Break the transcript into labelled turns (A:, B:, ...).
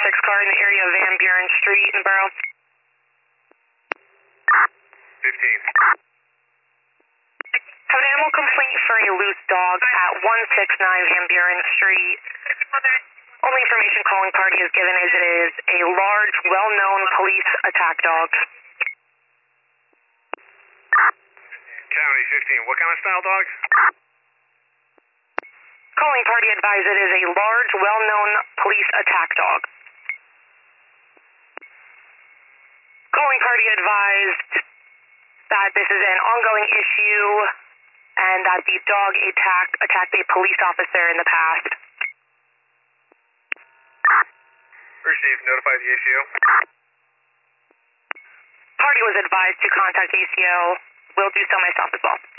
A: 6 car in the area of Van Buren Street in Borough.
B: 15.
A: Have an animal complaint for a loose dog at 169 Van Buren Street. Only information calling party is given is it is a large, well-known police attack dog.
B: County 15. What kind of style dog?
A: Calling party advised it is a large, well-known police attack dog. Calling party advised that this is an ongoing issue and that the dog attacked a police officer in the past.
B: Received. Notify the ACO.
A: Party was advised to contact ACO. Will do so myself as well.